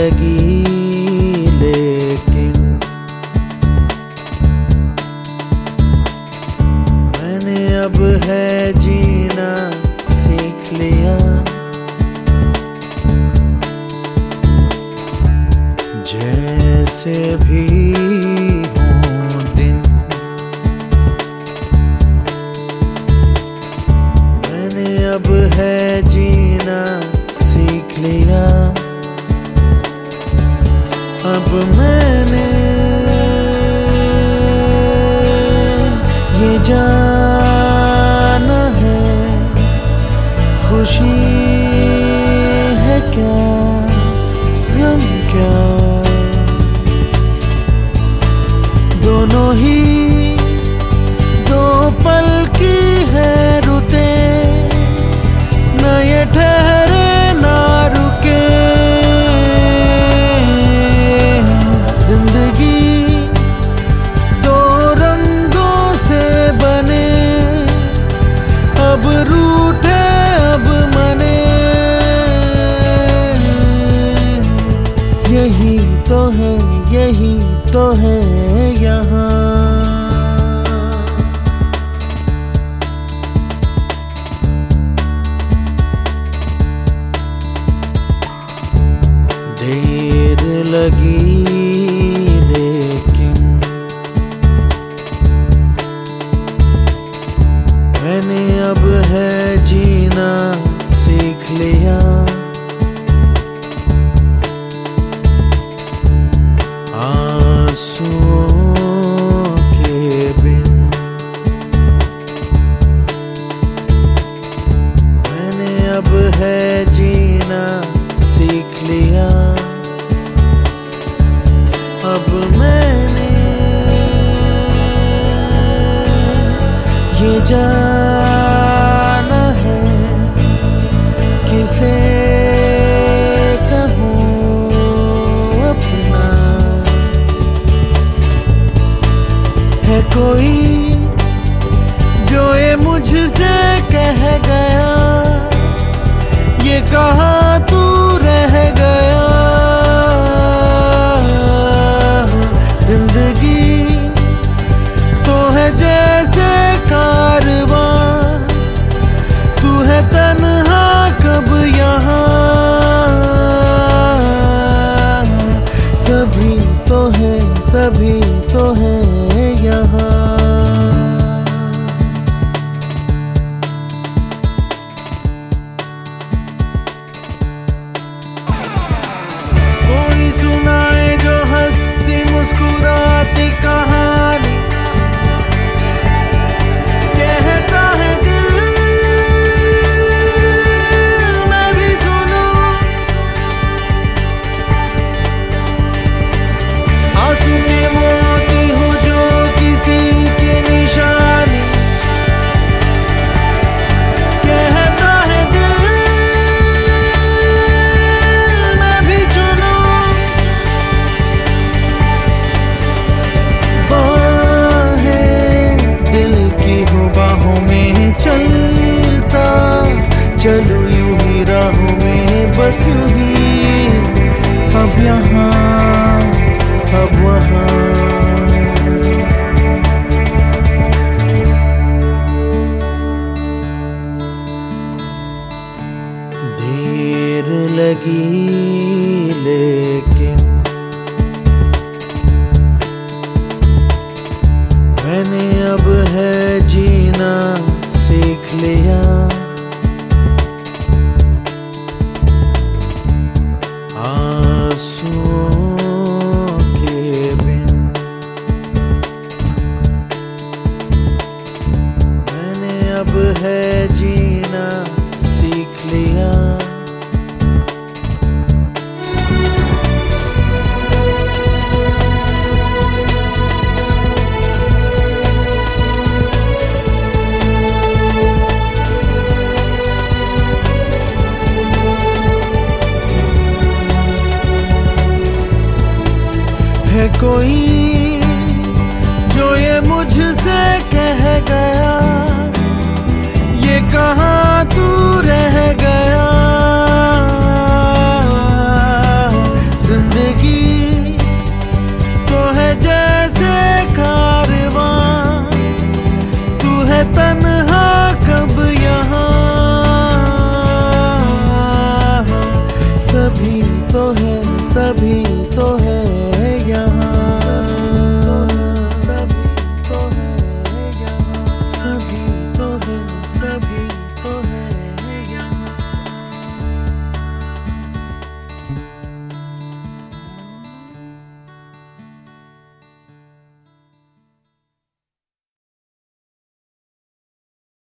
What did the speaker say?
लगी लेकिन मैंने अब है जीना सीख लिया। जैसे भी हों दिन मैंने अब है जीना सीख लिया। अब मैंने ये जाना है खुशी है क्या गम क्या, दोनों ही दो पल की है रुते, न ये ठहरे ना रुके। जिंदगी दो रंगों से बने, अब रूठे अब मने। यही तो है, यही तो है यहाँ। देर लगी लेकिन मैंने अब है जीना सीख लिया। आंसुओं के बिन मैंने अब है जीना सीख लिया। अब मैंने ये जाना है किसे कहूँ अपना। है कोई जो ये मुझसे कह गया, ये कहा तू रह गया। जिंदगी तो है जैसे कारवां, तू है तन्हा कब यहाँ। सभी तो है, सभी तो है यहाँ। कोई सुनाए जो हंसती मुस्कुराती कहानी, कहता है दिल मैं भी सुनूं। आंसू के मोती हो जो किसी की निशानी, कहता है दिल मैं भी चुनूं। बाहें दिल की हो बाहों में चलता चलूं यूं ही राहों में बस यूं ही। अब यहाँ अब वहाँ देर लगी लेकिन मैंने अब है जीना सीख लिया। आंसुओं के बिन मैंने अब है जीना सीख लिया। है कोई